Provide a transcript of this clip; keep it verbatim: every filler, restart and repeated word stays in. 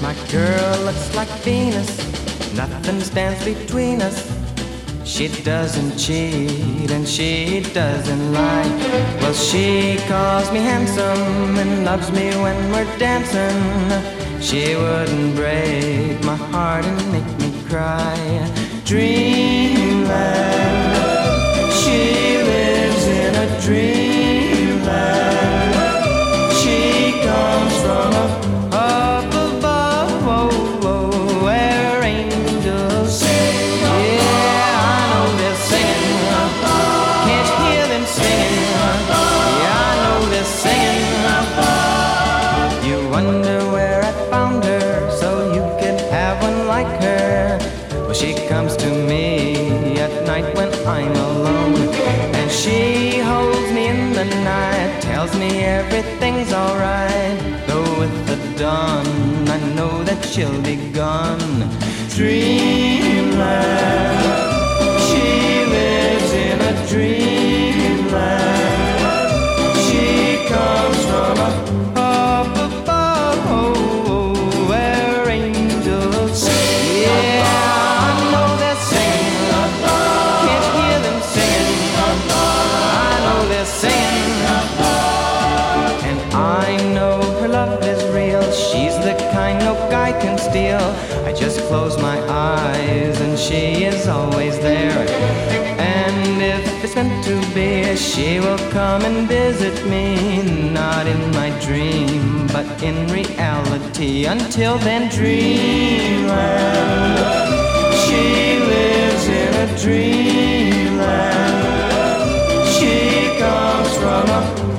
My girl looks like Venus, nothing stands between us. She doesn't cheat and she doesn't lie. Well, she calls me handsome and loves me when we're dancing. She wouldn't break my heart and make me cry. Dreamland, she lives in a dreamland. She comes from a up above, oh, oh, where angels sing. Yeah, I know they're singing. Can't you hear them singing? Yeah, I know they're singing. You wonder where I found her, so you could have one like her. Well, she comes to me at night when I'm alone, and she holds me in the night, tells me everything's alright. Though with the dawn, I know that she'll be gone. Dreamland, she lives in a dreamland. She comes from a up above, oh, oh, where angels sing. Yeah, I know they're singing. Can't you hear them singing? I know they're singing. And I know her love is real. She's the kind no guy can steal. I just close my eyes and she is always there. And if it's meant to be, she will come and visit me. Not in my dream, but in reality. Until then, dreamland, she lives in a dreamland. She comes from a